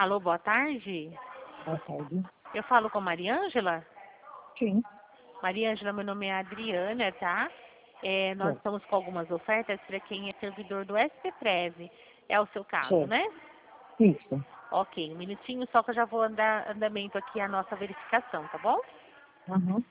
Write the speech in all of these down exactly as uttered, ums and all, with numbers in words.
Alô, boa tarde. Boa tarde. Eu falo com a Mariângela? Sim. Mariângela, meu nome é Adriana, tá? É, nós Certo. estamos com algumas ofertas para quem é servidor do S P Prev. É o seu caso, Certo. né? Isso. Ok, um minutinho só que eu já vou andar andamento aqui a nossa verificação, tá bom? Uhum.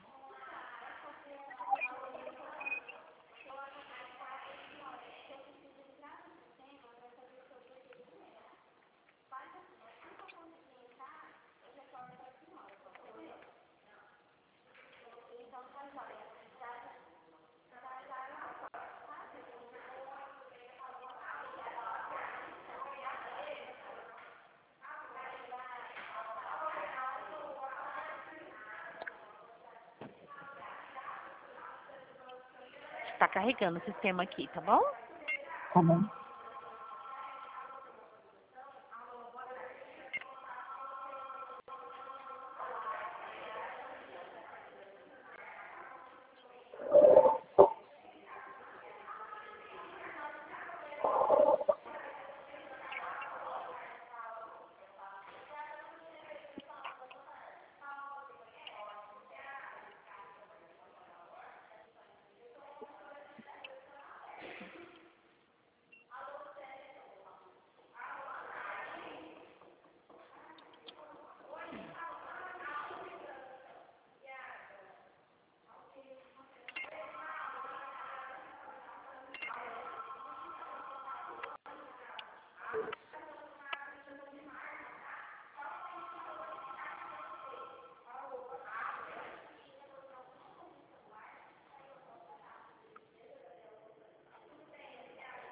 Está carregando o sistema aqui, tá bom? Tá bom.